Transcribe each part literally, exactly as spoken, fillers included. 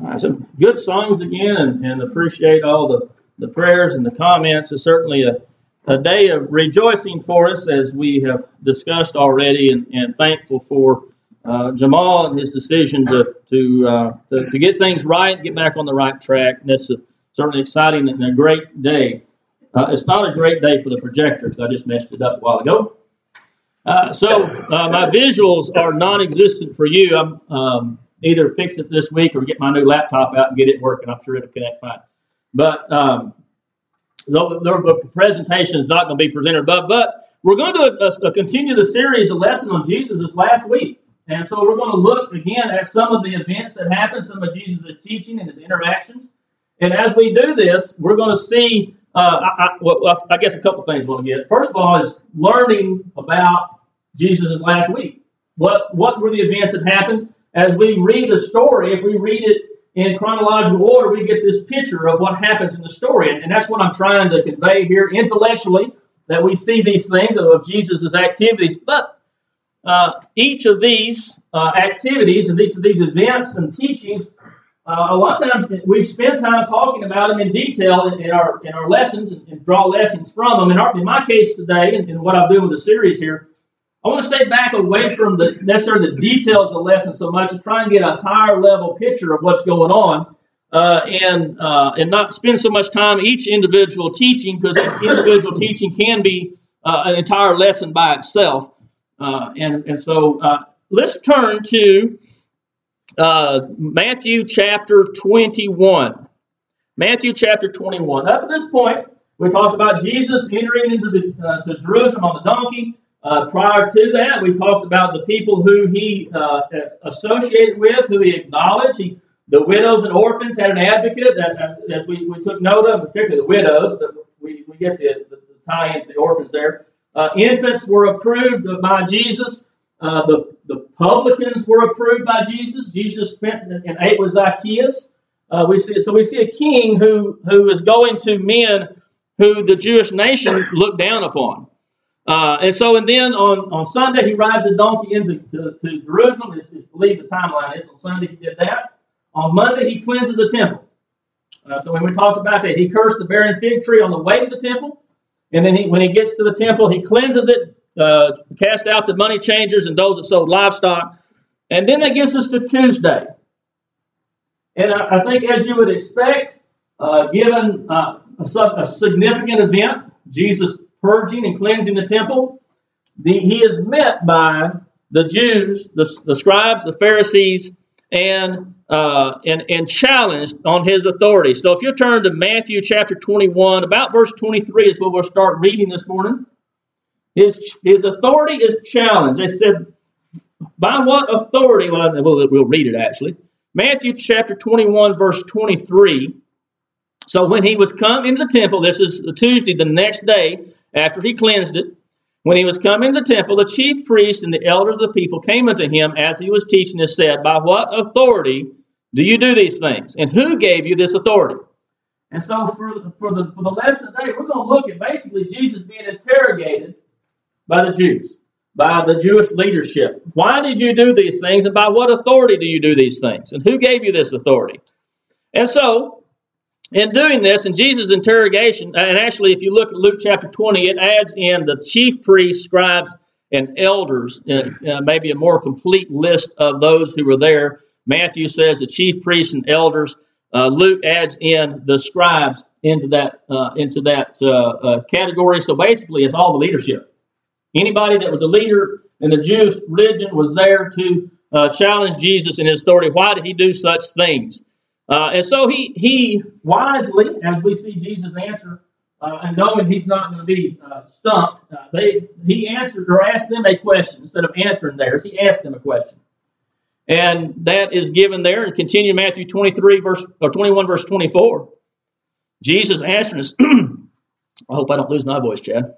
Uh, some good songs again, and, and appreciate all the, the prayers and the comments. It's certainly a, a day of rejoicing for us, as we have discussed already, and, and thankful for uh, Jamal and his decision to to, uh, to to get things right, get back on the right track. And that's a, certainly exciting and a great day. Uh, it's not a great day for the projector, because I just messed it up a while ago. Uh, so uh, my visuals are non-existent for you. I'm um, either fix it this week or get my new laptop out and get it working. I'm sure it'll connect fine. But um, the, the presentation is not going to be presented, but but we're going to uh, continue the series of lessons on Jesus this last week. And so we're going to look again at some of the events that happened, some of Jesus' teaching and his interactions. And as we do this, we're going to see, uh, I, I, well, I guess a couple things we're going to get. First of all is learning about Jesus' last week. What, what were the events that happened? As we read the story, if we read it in chronological order, we get this picture of what happens in the story. And, and that's what I'm trying to convey here intellectually, that we see these things of Jesus' activities. But uh, each of these uh, activities and each of these events and teachings, uh, a lot of times we spend time talking about them in detail in, in our in our lessons and, and draw lessons from them. In, our, in my case today, and, and what I'm doing with the series here, I want to stay back away from the necessarily the details of the lesson so much as try and get a higher level picture of what's going on, uh, and uh, and not spend so much time each individual teaching, because individual teaching can be uh, an entire lesson by itself. Uh, and and so uh, let's turn to uh, Matthew chapter twenty-one. Matthew chapter twenty-one. Up to this point, we talked about Jesus entering into the uh, to Jerusalem on the donkey. Uh, prior to that, we talked about the people who he uh, associated with, who he acknowledged. He, the widows and orphans had an advocate, that, as we, we took note of, particularly the widows. That we, we get the, the, the tie into the orphans there. Uh, infants were approved by Jesus. Uh, the, the publicans were approved by Jesus. Jesus spent and ate with Zacchaeus. Uh, we see, so we see a king who, who is going to men who the Jewish nation looked down upon. Uh, and so, and then on, on Sunday, he rides his donkey into to, to Jerusalem. It's, it's believed the timeline is on Sunday he did that. On Monday, he cleanses the temple. Uh, so when we talked about that, he cursed the barren fig tree on the way to the temple. And then he, when he gets to the temple, he cleanses it, uh, cast out the money changers and those that sold livestock. And then that gets us to Tuesday. And I, I think, as you would expect, uh, given uh, a, a significant event, Jesus purging and cleansing the temple, the, he is met by the Jews, the, the scribes, the Pharisees, and, uh, and and challenged on his authority. So if you turn to Matthew chapter twenty-one, about verse twenty-three is where we'll start reading this morning. His, his authority is challenged. They said, by what authority? Well, we'll, we'll read it actually. Matthew chapter twenty-one, verse twenty-three. So when he was come into the temple, this is Tuesday, the next day, after he cleansed it, when he was come into the temple, the chief priests and the elders of the people came unto him as he was teaching and said, by what authority do you do these things? And who gave you this authority? And so for, for, the, for the lesson today, we're going to look at basically Jesus being interrogated by the Jews, by the Jewish leadership. Why did you do these things? And by what authority do you do these things? And who gave you this authority? And so, in doing this, in Jesus' interrogation, and actually if you look at Luke chapter twenty, it adds in the chief priests, scribes, and elders, uh, uh, maybe a more complete list of those who were there. Matthew says the chief priests and elders. Uh, Luke adds in the scribes into that uh, into that uh, uh, category. So basically, it's all the leadership. Anybody that was a leader in the Jewish religion was there to uh, challenge Jesus and his authority. Why did he do such things? Uh, and so he he wisely, as we see Jesus answer, uh, and knowing he's not going to be uh, stumped, uh, they he answered or asked them a question instead of answering theirs. He asked them a question, and that is given there. And continue Matthew twenty-three verse or twenty-one verse twenty-four. Jesus answered us. I hope I don't lose my voice, Chad.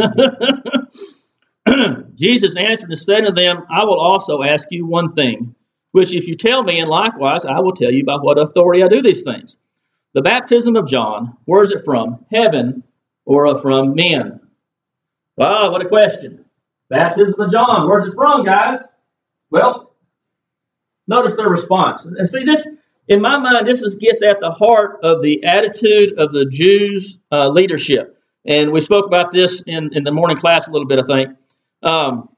Jesus answered and said to them, I will also ask you one thing, which if you tell me, and likewise I will tell you by what authority I do these things. The baptism of John, where is it from? Heaven or from men? Wow, what a question. Baptism of John, where's it from, guys? Well, notice their response. And see, this in my mind, this is, gets at the heart of the attitude of the Jews' uh, leadership. And we spoke about this in, in the morning class a little bit, I think. Um,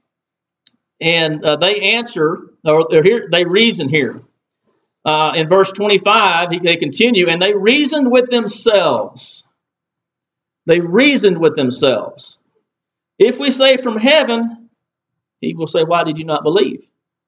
and uh, they answer, or they're here, they reason here. Uh, in verse twenty-five, they continue, and they reasoned with themselves. They reasoned with themselves. If we say from heaven, he will say, why did you not believe?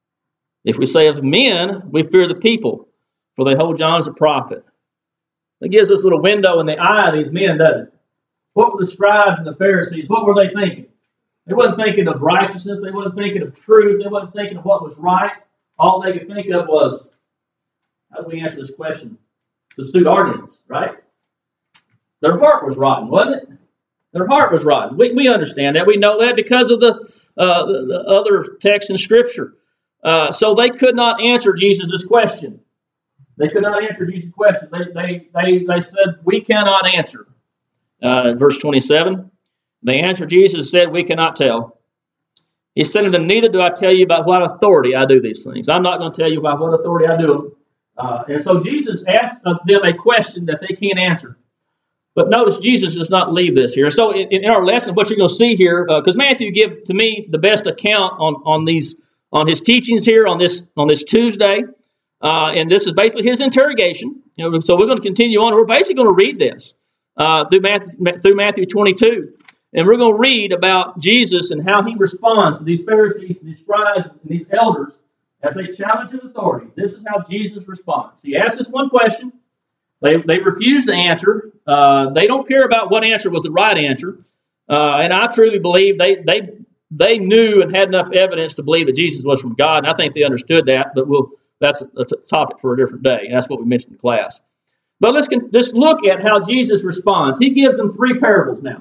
If we say of men, we fear the people, for they hold John as a prophet. That gives us a little window in the eye of these men, doesn't it? What were the scribes and the Pharisees? What were they thinking? They wasn't thinking of righteousness. They wasn't thinking of truth. They wasn't thinking of what was right. All they could think of was, how do we answer this question to suit our needs, right? Their heart was rotten, wasn't it? Their heart was rotten. We, we understand that. We know that because of the, uh, the, the other texts in Scripture. Uh, so they could not answer Jesus' question. They could not answer Jesus' question. They, they, they, they said, we cannot answer. Uh, verse twenty-seven, they answered Jesus and said, we cannot tell. He said to them, neither do I tell you by what authority I do these things. I'm not going to tell you by what authority I do them. Uh, and so Jesus asked them a question that they can't answer. But notice Jesus does not leave this here. So in, in our lesson, what you're going to see here, because uh, Matthew gives to me the best account on, on these on his teachings here on this on this Tuesday, uh, and this is basically his interrogation. You know, so we're going to continue on. We're basically going to read this uh, through Matthew, through Matthew twenty-two, and we're going to read about Jesus and how he responds to these Pharisees, these scribes, and these elders as they challenge his authority. This is how Jesus responds. He asks this one question. They they refuse to answer. Uh, they don't care about what answer was the right answer. Uh, and I truly believe they they they knew and had enough evidence to believe that Jesus was from God. And I think they understood that. But we'll that's a, a topic for a different day. And that's what we mentioned in class. But let's just look at how Jesus responds. He gives them three parables now.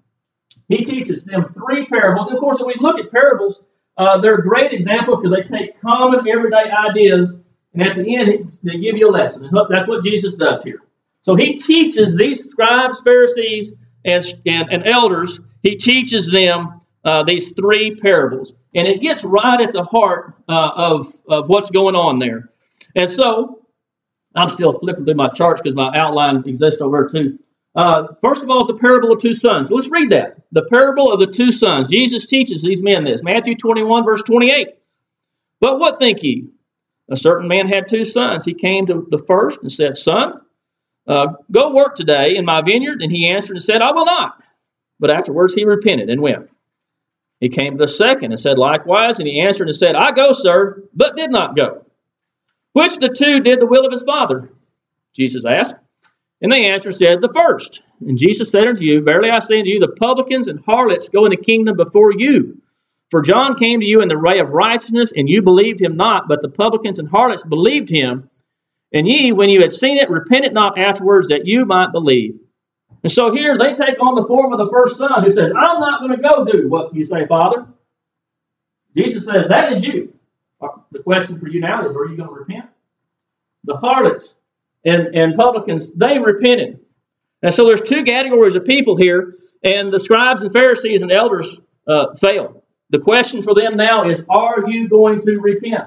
He teaches them three parables. And of course, if we look at parables, uh, they're a great example because they take common everyday ideas. And at the end, they give you a lesson. And that's what Jesus does here. So he teaches these scribes, Pharisees, and, and, and elders, he teaches them uh, these three parables. And it gets right at the heart uh, of, of what's going on there. And so, I'm still flipping through my charts because my outline exists over there too. Uh, first of all is the parable of two sons. So let's read that. The parable of the two sons. Jesus teaches these men this. Matthew twenty-one, verse twenty-eight. But what think ye? A certain man had two sons. He came to the first and said, Son, uh, go work today in my vineyard. And he answered and said, I will not. But afterwards he repented and went. He came to the second and said likewise. And he answered and said, I go, sir, but did not go. Which of the two did the will of his father? Jesus asked. And they answered and said, the first. And Jesus said unto you, verily I say unto you, the publicans and harlots go in the kingdom before you. For John came to you in the way of righteousness, and you believed him not, but the publicans and harlots believed him. And ye, when you had seen it, repented not afterwards, that you might believe. And so here they take on the form of the first son, who says, I'm not going to go do what you say, Father. Jesus says, that is you. The question for you now is, are you going to repent? The harlots and, and publicans, they repented. And so there's two categories of people here, and the scribes and Pharisees and elders uh, failed. The question for them now is, are you going to repent?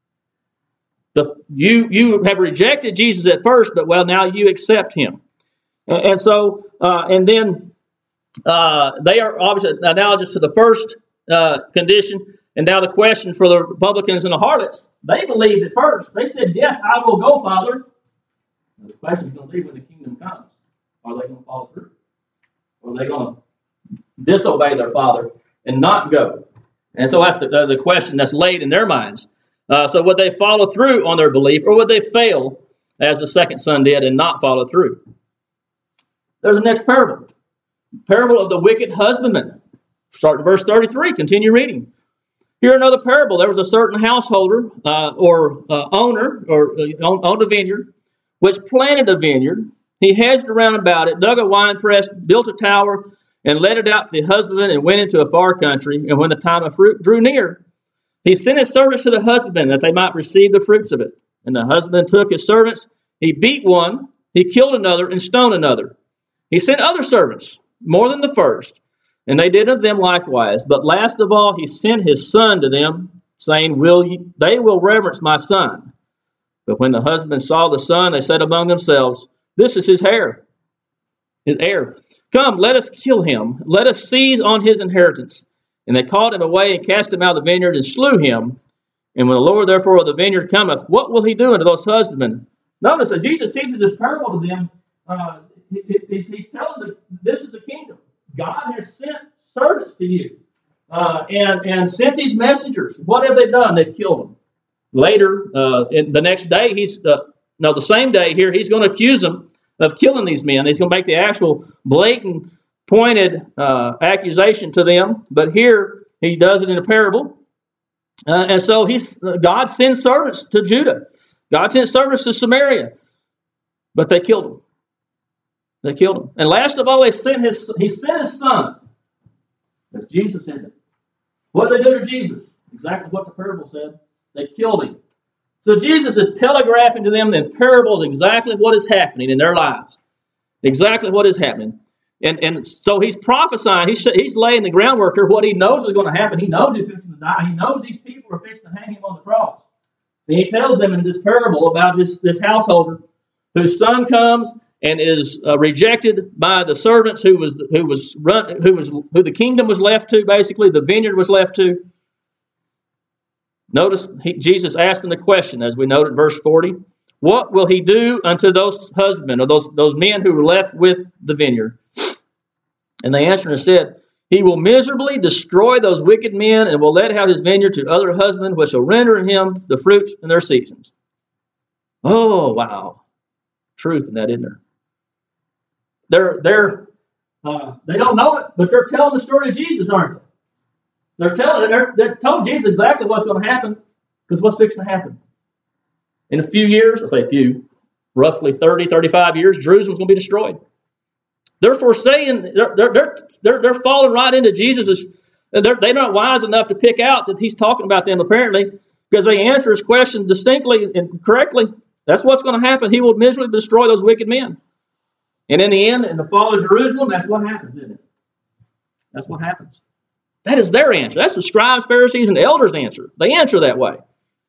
The, you, you have rejected Jesus at first, but well, now you accept him. And, and so, uh, and then uh, they are obviously analogous to the first uh, condition. And now the question for the publicans and the harlots, they believed at first. They said, yes, I will go, Father. And the question is going to be when the kingdom comes. Are they going to follow through? Or are they going to disobey their father and not go? And so that's the, uh, the question that's laid in their minds. Uh, so would they follow through on their belief, or would they fail as the second son did and not follow through? There's the next parable. Parable of the wicked husbandman. Start at verse thirty-three. Continue reading. Here another parable. There was a certain householder uh, or uh, owner or uh, owned a vineyard, which planted a vineyard. He hedged around about it, dug a wine press, built a tower, and let it out to the husbandman, and went into a far country. And when the time of fruit drew near, he sent his servants to the husbandman that they might receive the fruits of it. And the husbandman took his servants. He beat one, he killed another, and stoned another. He sent other servants, more than the first, and they did of them likewise. But last of all, he sent his son to them, saying, "Will ye, they will reverence my son." But when the husband saw the son, they said among themselves, this is his heir, his heir. Come, let us kill him. Let us seize on his inheritance. And they called him away and cast him out of the vineyard and slew him. And when the Lord therefore of the vineyard cometh, what will he do unto those husbandmen? Notice as Jesus teaches this parable to them, uh, he, he's, he's telling them this is the kingdom. God has sent servants to you uh, and, and sent these messengers. What have they done? They've killed them. Later, uh, in the next day, he's uh, no, the same day here, he's going to accuse them of killing these men. He's going to make the actual blatant, pointed uh, accusation to them. But here, he does it in a parable. Uh, and so he's God sends servants to Judah. God sent servants to Samaria. But they killed him. They killed him. And last of all, they sent his, he sent his son. That's Jesus in it. What did they do to Jesus? Exactly what the parable said. They killed him. So Jesus is telegraphing to them in parables exactly what is happening in their lives. Exactly what is happening. And, and so he's prophesying. He's, he's laying the groundwork here. What he knows is going to happen. He knows he's fixing to die. He knows these people are fixing to hang him on the cross. And he tells them in this parable about this, this householder whose son comes and is uh, rejected by the servants who was who was run who was who the kingdom was left to. Basically, the vineyard was left to. Notice he, Jesus asked them the question, as we noted in verse forty. What will he do unto those husbandmen, or those those men who were left with the vineyard? And they answered and said, he will miserably destroy those wicked men, and will let out his vineyard to other husbands, which shall render him the fruits in their seasons. Oh, wow. Truth in that, isn't there? They're, they're, uh, they don't know it, but they're telling the story of Jesus, aren't they? They're telling, they're, they're telling Jesus exactly what's going to happen, because what's fixing to happen. In a few years, I'll say a few, roughly thirty, thirty-five years, Jerusalem's going to be destroyed. They're foreseeing, they're, they're, they're, they're falling right into Jesus', they're, they're not wise enough to pick out that he's talking about them, apparently, because they answer his question distinctly and correctly. That's what's going to happen. He will miserably destroy those wicked men. And in the end, in the fall of Jerusalem, that's what happens, isn't it? That's what happens. That is their answer. That's the scribes, Pharisees, and elders' answer. They answer that way.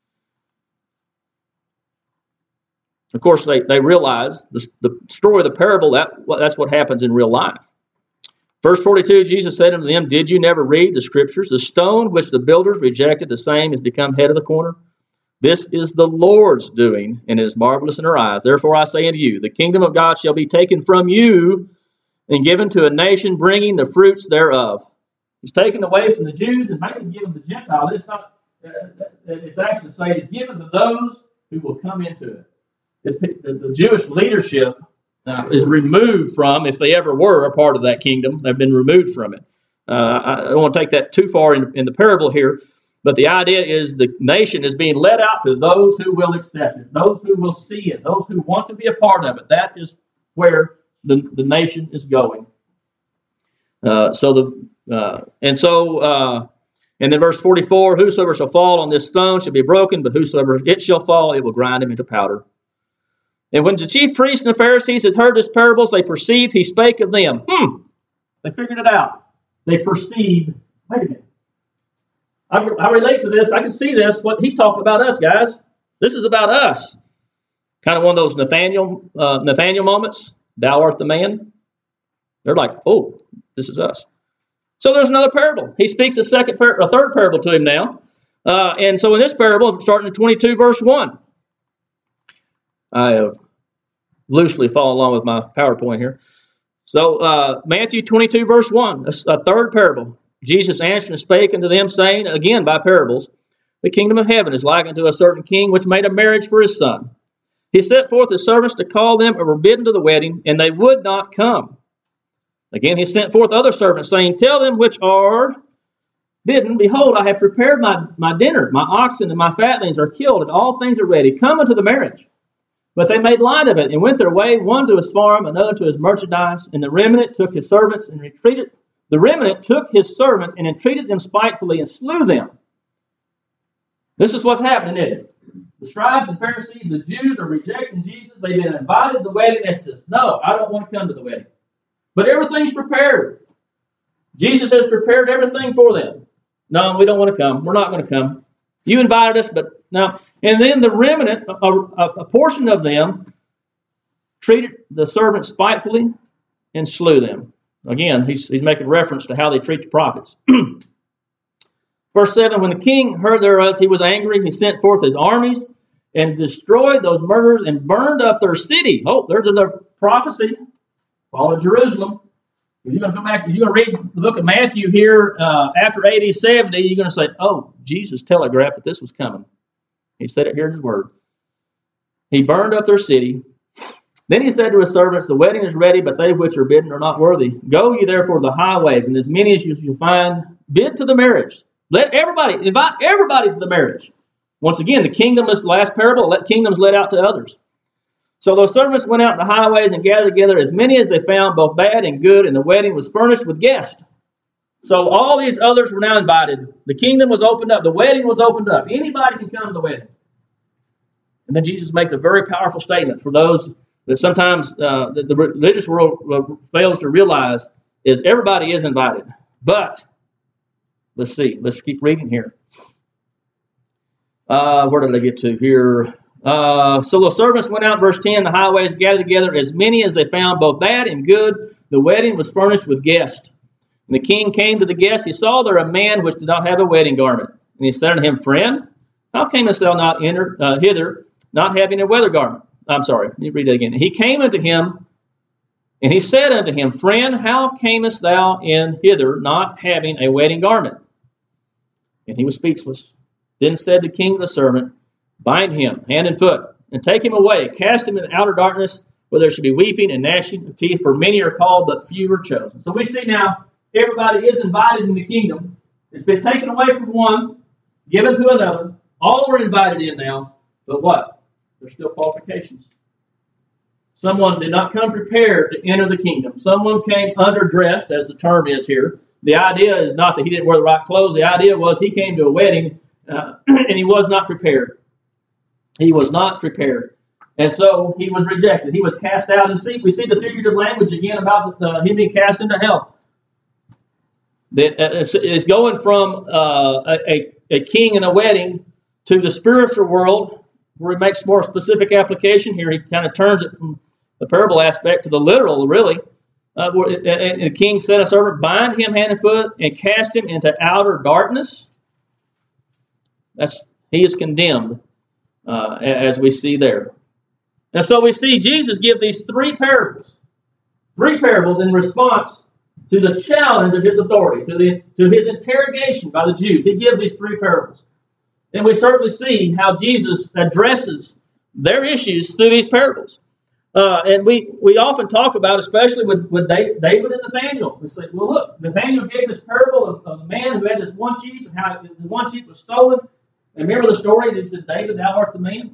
Of course, they, they realize the, the story of the parable, that that's what happens in real life. Verse forty-two, Jesus said unto them, did you never read the scriptures? The stone which the builders rejected, the same has become head of the corner. This is the Lord's doing, and it is marvelous in our eyes. Therefore I say unto you, the kingdom of God shall be taken from you and given to a nation bringing the fruits thereof. It's taken away from the Jews and basically given to the Gentiles. It's not, it's actually saying it's given to those who will come into it. It's, the, the Jewish leadership uh, is removed from, if they ever were a part of that kingdom, they've been removed from it. Uh, I don't want to take that too far in, in the parable here, but the idea is the nation is being let out to those who will accept it, those who will see it, those who want to be a part of it. That is where the, the nation is going. Uh, so the uh, and so uh, and then verse forty-four, whosoever shall fall on this stone shall be broken, but whosoever it shall fall, it will grind him into powder. And when the chief priests and the Pharisees had heard this parables, they perceived he spake of them. Hmm. They figured it out. They perceived, wait a minute. I, I relate to this. I can see this. What he's talking about us, guys. This is about us. Kind of one of those Nathaniel, uh, Nathaniel moments. Thou art the man. They're like, oh, this is us. So there's another parable. He speaks a second, par- a third parable to him now. Uh, and so in this parable, starting in twenty-two, verse one. I have loosely followed along with my PowerPoint here. So uh, Matthew twenty-two, verse one, a, a third parable. Jesus answered and spake unto them, saying, again by parables, the kingdom of heaven is like unto a certain king which made a marriage for his son. He set forth his servants to call them and were bidden to the wedding, and they would not come. Again he sent forth other servants, saying, tell them which are bidden, behold, I have prepared my, my dinner. My oxen and my fatlings are killed, and all things are ready. Come unto the marriage. But they made light of it and went their way, one to his farm, another to his merchandise. And the remnant took his servants and retreated. The remnant took his servants and entreated them spitefully and slew them. This is what's happening, isn't it? The scribes and Pharisees, the Jews, are rejecting Jesus. They've been invited to the wedding. They says, no, I don't want to come to the wedding. But everything's prepared. Jesus has prepared everything for them. No, we don't want to come. We're not going to come. You invited us, but Now, and then the remnant, a, a, a portion of them, treated the servants spitefully and slew them. Again, he's, he's making reference to how they treat the prophets. Verse seven, when the king heard thereof, he was angry. He sent forth his armies and destroyed those murderers and burned up their city. Oh, there's another prophecy. Fall of Jerusalem. If you're going to go back, if you're going to read the book of Matthew here uh, after A D seventy, you're going to say, oh, Jesus telegraphed that this was coming. He said it here in his word. He burned up their city. Then he said to his servants, the wedding is ready, but they which are bidden are not worthy. Go ye therefore to the highways, and as many as you shall find, bid to the marriage. Let everybody, invite everybody to the marriage. Once again, the kingdom is the last parable. Let kingdoms let out to others. So those servants went out in the highways and gathered together as many as they found, both bad and good, and the wedding was furnished with guests. So all these others were now invited. The kingdom was opened up. The wedding was opened up. Anybody can come to the wedding. And then Jesus makes a very powerful statement for those that sometimes uh, the, the religious world fails to realize is everybody is invited. But, let's see. Let's keep reading here. Uh, where did I get to here? Uh, so the servants went out, verse ten, the highways gathered together as many as they found, both bad and good. The wedding was furnished with guests. And the king came to the guests. He saw there a man which did not have a wedding garment. And he said unto him, Friend, how camest thou not enter, uh, hither, not having a wedding garment? I'm sorry, let me read that again. He came unto him, and he said unto him, Friend, how camest thou in hither, not having a wedding garment? And he was speechless. Then said the king to the servant, Bind him hand and foot, and take him away, cast him into outer darkness, where there should be weeping and gnashing of teeth, for many are called, but few are chosen. So we see now everybody is invited in the kingdom. It's been taken away from one, given to another. All are invited in now, but what? There's still qualifications. Someone did not come prepared to enter the kingdom. Someone came underdressed, as the term is here. The idea is not that he didn't wear the right clothes. The idea was he came to a wedding uh, and he was not prepared. He was not prepared. And so he was rejected. He was cast out. And see, we see the figurative language again about uh, him being cast into hell. That uh, it's going from uh, a, a king in a wedding to the spiritual world, where he makes more specific application here. He kind of turns it from the parable aspect to the literal, really. Uh, and the king said, a servant, bind him hand and foot and cast him into outer darkness. That's he is condemned, uh, as we see there. And so we see Jesus give these three parables, three parables in response to the challenge of his authority, to the to his interrogation by the Jews. He gives these three parables. And we certainly see how Jesus addresses their issues through these parables. Uh, and we, we often talk about, especially with, with David and Nathaniel, we say, well, look, Nathaniel gave this parable of, of the man who had this one sheep and how the one sheep was stolen. And remember the story that he said, David, thou art the man?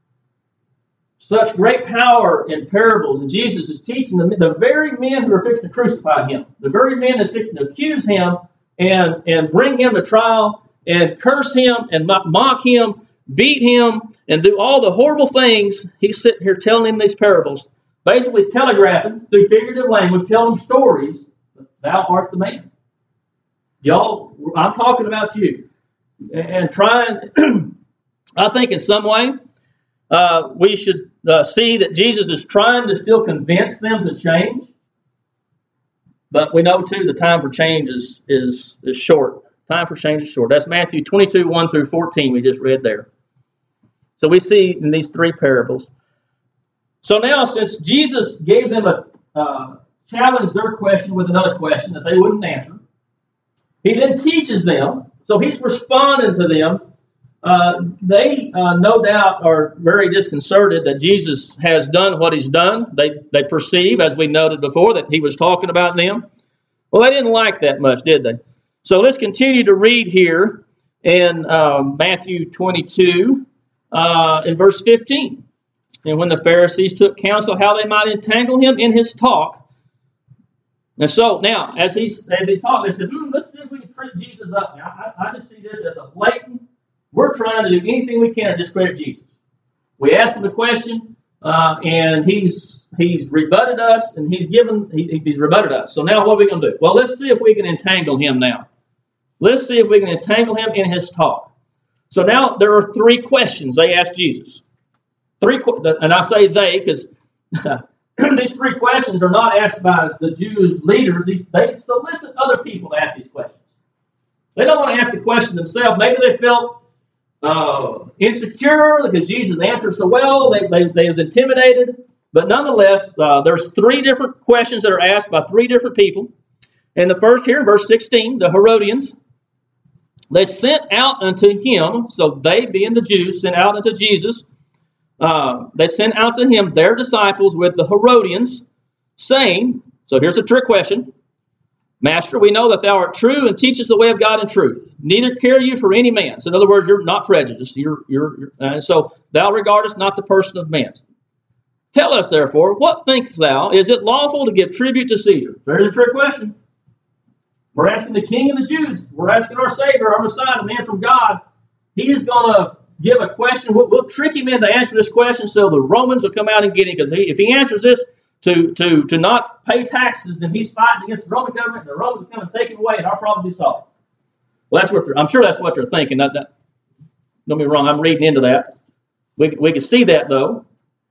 Such great power in parables. And Jesus is teaching the, the very men who are fixing to crucify him, the very men that's fixing to accuse him and, and bring him to trial, and curse him and mock him, beat him, and do all the horrible things. He's sitting here telling him these parables, basically telegraphing through figurative language, telling stories. Thou art the man. Y'all, I'm talking about you. And trying, I think in some way, uh, we should uh, see that Jesus is trying to still convince them to change. But we know, too, the time for change is, is, is short. Time for change is short. That's Matthew twenty-two, one through fourteen we just read there. So we see in these three parables. So now, since Jesus gave them a uh, challenged their question with another question that they wouldn't answer, he then teaches them. So he's responding to them. Uh, they, uh, no doubt, are very disconcerted that Jesus has done what he's done. They, they perceive, as we noted before, that he was talking about them. Well, they didn't like that much, did they? So let's continue to read here in um, Matthew twenty-two, uh, in verse fifteen. And when the Pharisees took counsel how they might entangle him in his talk. And so now, as he's as he's talking, they said, hmm, let's see if we can trip Jesus up. Now, I, I just see this as a blatant, we're trying to do anything we can to discredit Jesus. We asked him a question, uh, and he's he's rebutted us, and he's given he, he's rebutted us. So now what are we going to do? Well, let's see if we can entangle him now. Let's see if we can entangle him in his talk. So now there are three questions they asked Jesus. Three, and I say they because these three questions are not asked by the Jews leaders. These, they solicit other people to ask these questions. They don't want to ask the question themselves. Maybe they felt uh, insecure because Jesus answered so well. They, they, they was intimidated. But nonetheless, uh, there's three different questions that are asked by three different people. And the first here in verse sixteen, the Herodians, they sent out unto him, so they being the Jews, sent out unto Jesus. Uh, they sent out to him their disciples with the Herodians, saying, so here's a trick question. Master, we know that thou art true and teachest the way of God in truth. Neither care you for any man. So in other words, you're not prejudiced. You're, you're, you're, uh, so thou regardest not the person of man. Tell us, therefore, what thinkest thou? Is it lawful to give tribute to Caesar? There's a trick question. We're asking the King of the Jews. We're asking our Savior, our Messiah, the man from God. He is going to give a question. We'll, we'll trick him into answering this question so the Romans will come out and get him. Because he, if he answers this to, to, to not pay taxes and he's fighting against the Roman government, and the Romans will come and take him away and our problem will be solved. Well, that's what they're, I'm sure that's what they're thinking. That, that, don't be wrong, I'm reading into that. We, we can see that, though.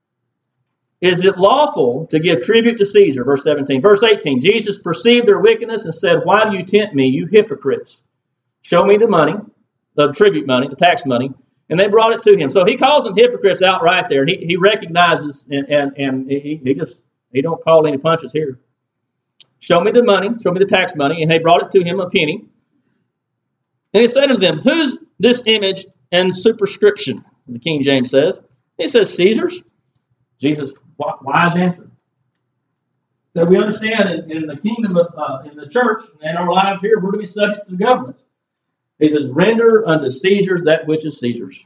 Is it lawful to give tribute to Caesar? Verse seventeen. Verse eighteen. Jesus perceived their wickedness and said, why do you tempt me, you hypocrites? Show me the money, the tribute money, the tax money. And they brought it to him. So he calls them hypocrites out right there. And he, he recognizes and, and, and he, he just, he don't call any punches here. Show me the money, show me the tax money. And they brought it to him, a penny. And he said to them, whose this image and superscription? The King James says. He says, Caesar's. Jesus' wise answer. That we understand in, in the kingdom of, uh, in the church and our lives here, we're to be subject to governments. He says, render unto Caesar's that which is Caesar's.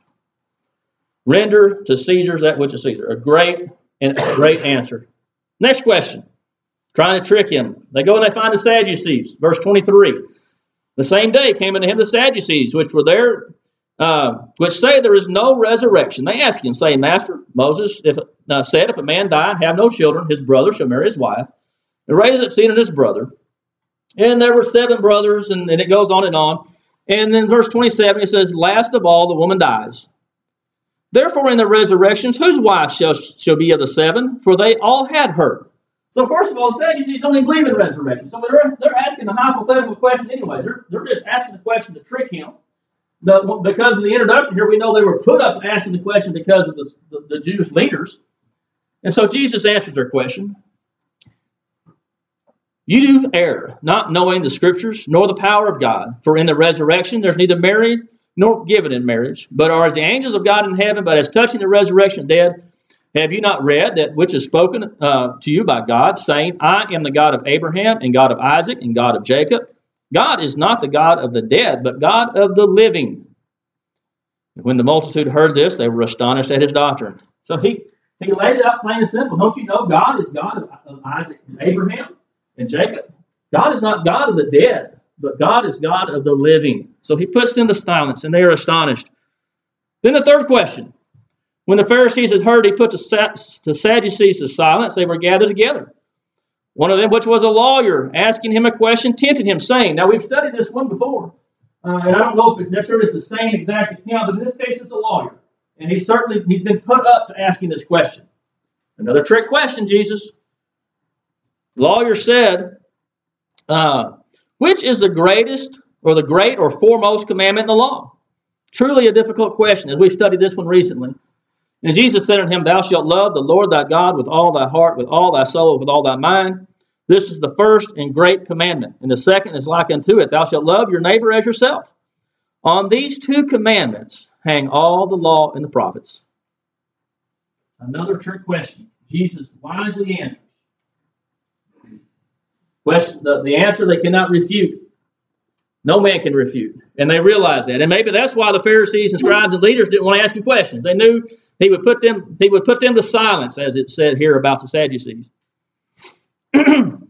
Render to Caesar's that which is Caesar. A great and a great answer. Next question. Trying to trick him. They go and they find the Sadducees. Verse twenty-three. The same day came unto him the Sadducees, which were there, uh, which say there is no resurrection. They ask him, saying, Master, Moses if, uh, said, if a man die and have no children, his brother shall marry his wife, and raise up seed unto his brother. And there were seven brothers, and, and it goes on and on. And then verse twenty-seven, it says, last of all, the woman dies. Therefore, in the resurrections, whose wife shall, shall be of the seven? For they all had her. So first of all, the Sadducees don't even believe in resurrection. So they're, they're asking a hypothetical question anyway. They're, they're just asking the question to trick him. The, because of the introduction here, we know they were put up asking the question because of the, the, the Jewish leaders. And so Jesus answers their question. You do err, not knowing the Scriptures, nor the power of God. For in the resurrection there's neither married nor given in marriage, but are as the angels of God in heaven. But as touching the resurrection of the dead, have you not read that which is spoken uh, to you by God, saying, I am the God of Abraham, and God of Isaac, and God of Jacob? God is not the God of the dead, but God of the living. When the multitude heard this, they were astonished at his doctrine. So he, he laid it out plain and simple. Don't you know God is God of, of Isaac and Abraham and Jacob? God is not God of the dead, but God is God of the living. So he puts them to silence, and they are astonished. Then the third question. When the Pharisees had heard, he put the Sadducees to silence. They were gathered together. One of them, which was a lawyer, asking him a question, tempted him, saying, now we've studied this one before, uh, and I don't know if it necessarily is the same exact account, but in this case it's a lawyer. And he's certainly, he's been put up to asking this question. Another trick question, Jesus. The lawyer said, uh, which is the greatest or the great or foremost commandment in the law? Truly a difficult question, as we've studied this one recently. And Jesus said unto him, thou shalt love the Lord thy God with all thy heart, with all thy soul, with all thy mind. This is the first and great commandment. And the second is like unto it, thou shalt love your neighbor as yourself. On these two commandments hang all the law and the prophets. Another trick question. Jesus wisely answers. Question, the, the answer they cannot refute. No man can refute. And they realize that. And maybe that's why the Pharisees and scribes and leaders didn't want to ask him questions. They knew he would put them, he would put them to silence, as it said here about the Sadducees. And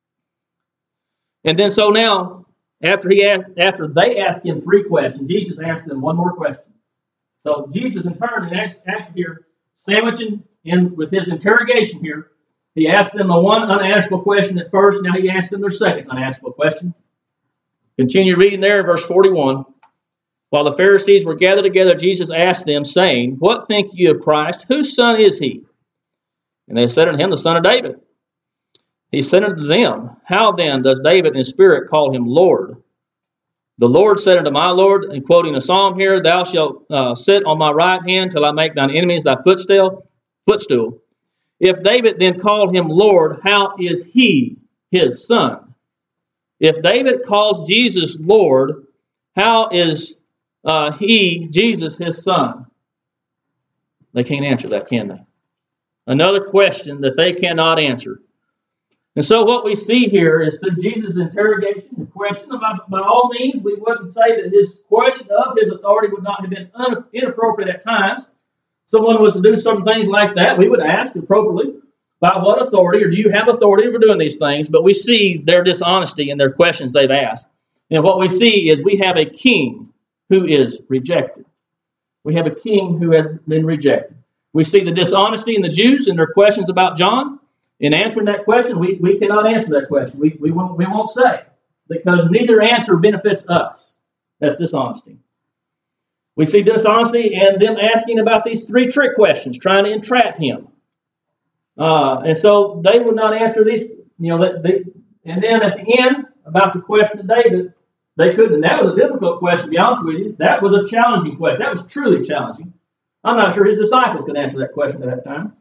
then so now, after he asked, after they asked him three questions, Jesus asked them one more question. So Jesus in turn, and actually here, sandwiching in with his interrogation here, he asked them a one unanswerable question at first. Now he asked them their second unanswerable question. Continue reading there in verse forty-one. While the Pharisees were gathered together, Jesus asked them, saying, What think you of Christ? Whose son is he? And they said unto him, The son of David. He said unto them, How then does David in his spirit call him Lord? The Lord said unto my Lord, and quoting a psalm here, Thou shalt uh, sit on my right hand till I make thine enemies thy footstool. footstool. If David then called him Lord, how is he his son? If David calls Jesus Lord, how is uh, he, Jesus, his son? They can't answer that, can they? Another question that they cannot answer. And so what we see here is through Jesus' interrogation and question, about, by all means, we wouldn't say that his question of his authority would not have been un, inappropriate at times. Someone was to do certain things like that, we would ask appropriately, by what authority, or do you have authority for doing these things? But we see their dishonesty in their questions they've asked. And what we see is we have a king who is rejected. We have a king who has been rejected. We see the dishonesty in the Jews in their questions about John. In answering that question, we, we cannot answer that question. We, we, won't, we won't say, because neither answer benefits us. That's dishonesty. We see dishonesty and them asking about these three trick questions, trying to entrap him. Uh, and so they would not answer these, you know, they, and then at the end, about the question of David, they couldn't. And that was a difficult question, to be honest with you. That was a challenging question. That was truly challenging. I'm not sure his disciples could answer that question at that time.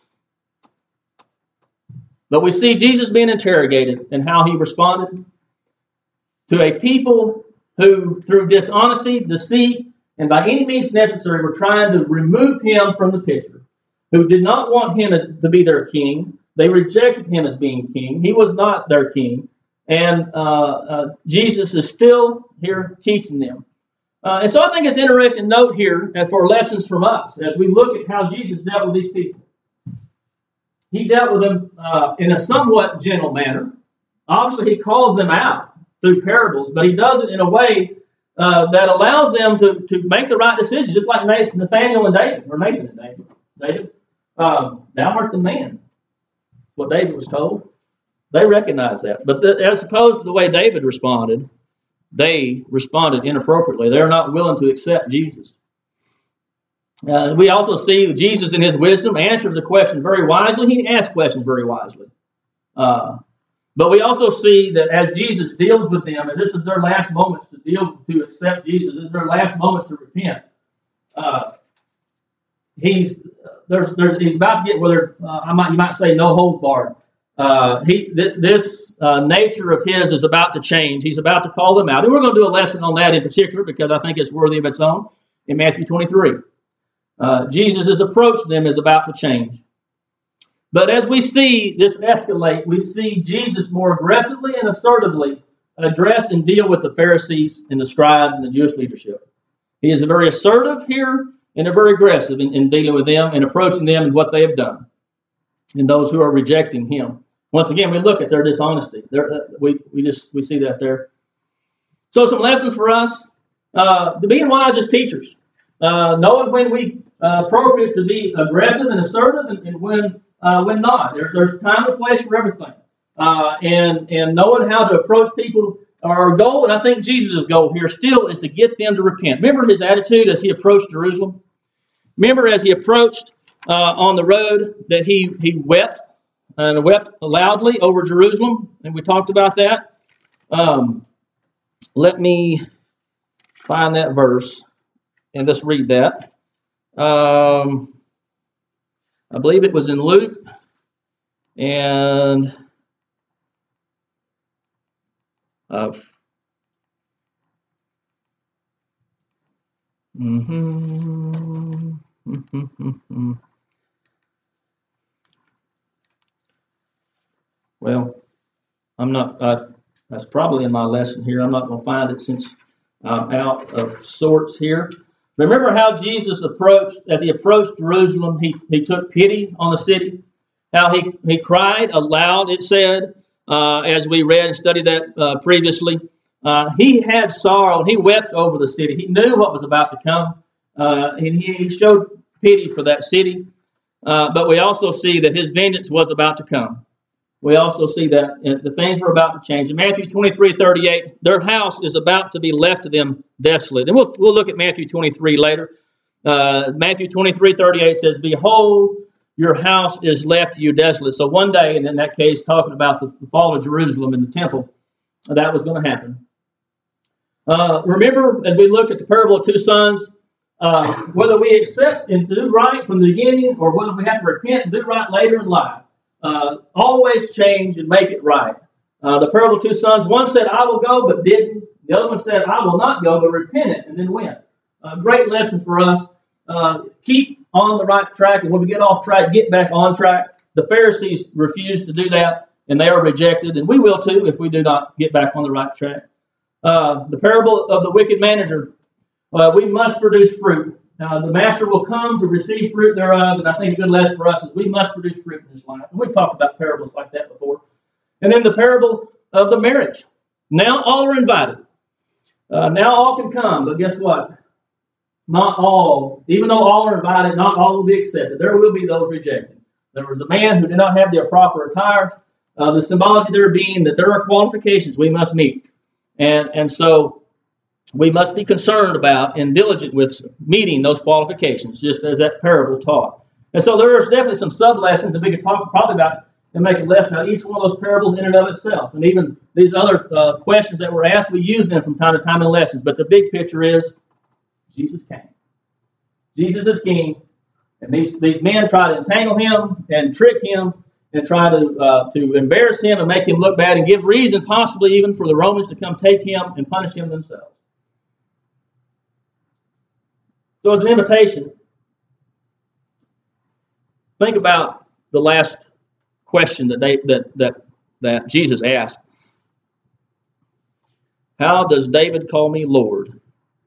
But we see Jesus being interrogated and how he responded to a people who, through dishonesty, deceit, and by any means necessary, were trying to remove him from the picture, who did not want him as, to be their king. They rejected him as being king. He was not their king. And uh, uh, Jesus is still here teaching them. Uh, and so I think it's an interesting note here for lessons from us as we look at how Jesus dealt with these people. He dealt with them uh, in a somewhat gentle manner. Obviously, he calls them out through parables, but he does it in a way uh, that allows them to, to make the right decision, just like Nathan, Nathaniel and David, or Nathan and David. David, um, thou art the man, what David was told. They recognized that. But the, as opposed to the way David responded, they responded inappropriately. They're not willing to accept Jesus. Uh, we also see Jesus in his wisdom answers the question very wisely. He asks questions very wisely. Uh, but we also see that as Jesus deals with them, and this is their last moments to deal to accept Jesus, this is their last moments to repent. Uh, he's there's there's he's about to get where there's uh, I might you might say no holds barred. Uh, he th- this uh, nature of his is about to change. He's about to call them out, and we're going to do a lesson on that in particular because I think it's worthy of its own in Matthew twenty-three. Uh, Jesus' approach to them is about to change. But as we see this escalate, we see Jesus more aggressively and assertively address and deal with the Pharisees and the scribes and the Jewish leadership. He is very assertive here and very aggressive in, in dealing with them and approaching them and what they have done and those who are rejecting him. Once again, we look at their dishonesty. Their, uh, we, we just we see that there. So some lessons for us. Uh, to being wise as teachers. Uh, knowing when we uh, appropriate to be aggressive and assertive, and, and when uh, when not. There's there's time and place for everything, uh, and and knowing how to approach people. Our goal, and I think Jesus' goal here still, is to get them to repent. Remember his attitude as he approached Jerusalem. Remember as he approached uh, on the road that he he wept and wept loudly over Jerusalem, and we talked about that. Um, let me find that verse. And let's read that. Um, I believe it was in Luke. And uh, mm-hmm, mm-hmm, mm-hmm. Well, I'm not, uh, that's probably in my lesson here. I'm not going to find it since I'm out of sorts here. Remember how Jesus approached, as he approached Jerusalem, he, he took pity on the city. How he, he cried aloud, it said, uh, as we read and studied that uh, previously. Uh, he had sorrow, and he wept over the city. He knew what was about to come, uh, and he, he showed pity for that city. Uh, but we also see that his vengeance was about to come. we also see that uh, the things were about to change. In Matthew twenty-three thirty-eight, their house is about to be left to them desolate. And we'll, we'll look at Matthew twenty-three later. Uh, Matthew twenty-three thirty-eight says, behold, your house is left to you desolate. So one day, and in that case, talking about the, the fall of Jerusalem and the temple, that was going to happen. Uh, remember, as we looked at the parable of two sons, uh, whether we accept and do right from the beginning or whether we have to repent and do right later in life, uh, always change and make it right. Uh, the parable of two sons, one said, I will go, but didn't. The other one said, I will not go, but repented and then went. A great lesson for us. Uh, keep on the right track, and when we get off track, get back on track. The Pharisees refused to do that, and they are rejected, and we will too if we do not get back on the right track. Uh, the parable of the wicked manager, uh, we must produce fruit. Uh, the master will come to receive fruit thereof, and I think a good lesson for us is we must produce fruit in this life. And we've talked about parables like that before. And then the parable of the marriage. Now all are invited. Uh, now all can come, but guess what? Not all, even though all are invited, not all will be accepted. There will be those rejected. There was a man who did not have the proper attire. Uh, the symbology there being that there are qualifications we must meet. And, and so we must be concerned about and diligent with meeting those qualifications, just as that parable taught. And so there is definitely some sub-lessons that we could talk probably about and make a lesson out of each one of those parables in and of itself. And even these other uh, questions that were asked, we use them from time to time in lessons. But the big picture is Jesus came. Jesus is king. And these, these men try to entangle him and trick him and try to uh, to embarrass him and make him look bad and give reason possibly even for the Romans to come take him and punish him themselves. So as an invitation, think about the last question that they that that that Jesus asked. How does David call me Lord?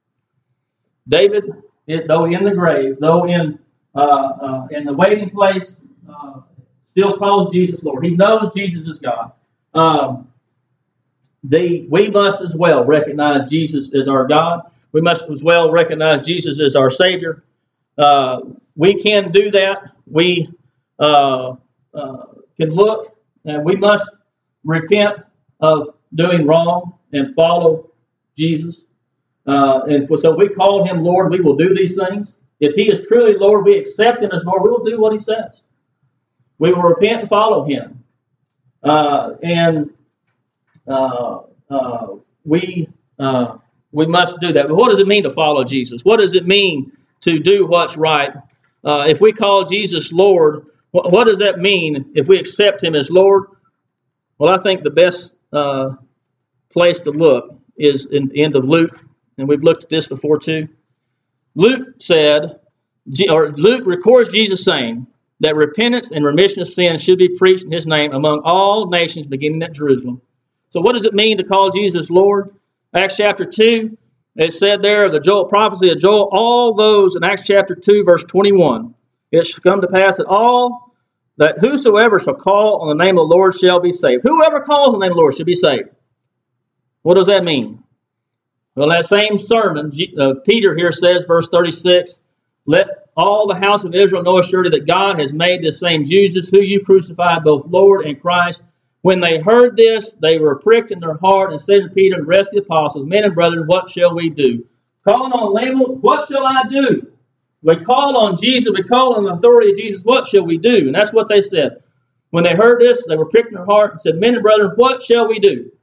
David, though in the grave, though in uh, uh, in the waiting place, uh, still calls Jesus Lord. He knows Jesus is God. Um, they, we must as well recognize Jesus as our God. We must as well recognize Jesus as our Savior. Uh, we can do that. We uh, uh, can look, and we must repent of doing wrong and follow Jesus. Uh, and so we call him Lord. We will do these things. If he is truly Lord, we accept him as Lord. We will do what he says. We will repent and follow him. Uh, and uh, uh, we uh, we must do that. But what does it mean to follow Jesus? What does it mean to do what's right? Uh, if we call Jesus Lord, what, what does that mean if we accept him as Lord? Well, I think the best uh, place to look is in the end of Luke, and we've looked at this before too. Luke said, or Luke records Jesus saying that repentance and remission of sins should be preached in his name among all nations, beginning at Jerusalem. So what does it mean to call Jesus Lord? Acts chapter two, it said there, the Joel prophecy of Joel, all those in Acts chapter two, verse twenty-one, it shall come to pass that all, that whosoever shall call on the name of the Lord shall be saved. Whoever calls on the name of the Lord shall be saved. What does that mean? Well, that same sermon, uh, Peter here says, verse thirty-six, let all the house of Israel know assuredly that God has made this same Jesus, who you crucified, both Lord and Christ. When they heard this, they were pricked in their heart and said to Peter and the rest of the apostles, men and brethren, what shall we do? Calling on label, what shall I do? We call on Jesus, we call on the authority of Jesus, what shall we do? And that's what they said. When they heard this, they were pricked in their heart and said, men and brethren, what shall we do?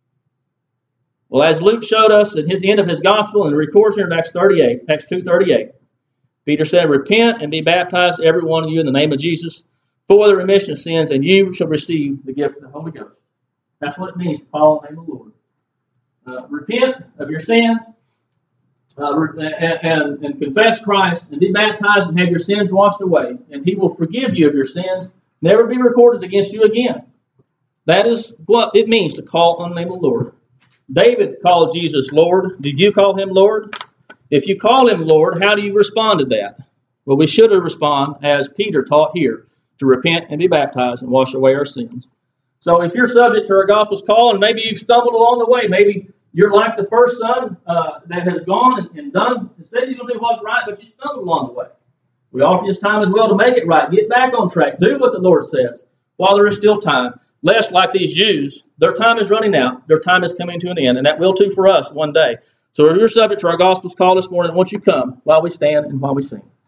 Well, as Luke showed us at the end of his gospel and records here in Acts thirty-eight, Acts two thirty-eight, Peter said, repent and be baptized, every one of you, in the name of Jesus, for the remission of sins, and you shall receive the gift of the Holy Ghost. That's what it means to call on the name of the Lord. Uh, repent of your sins uh, and, and, and confess Christ and be baptized and have your sins washed away, and he will forgive you of your sins, never be recorded against you again. That is what it means to call on the name of the Lord. David called Jesus Lord. Did you call him Lord? If you call him Lord, how do you respond to that? Well, we should respond as Peter taught here, to repent and be baptized and wash away our sins. So if you're subject to our gospel's call and maybe you've stumbled along the way, maybe you're like the first son uh, that has gone and, and done and said he's going to do what's right, but you stumbled along the way. We offer you this time as well to make it right. Get back on track. Do what the Lord says while there is still time. lest, like these Jews, their time is running out, their time is coming to an end, and that will too for us one day. So if you're subject to our gospel's call this morning, won't you come while we stand and while we sing?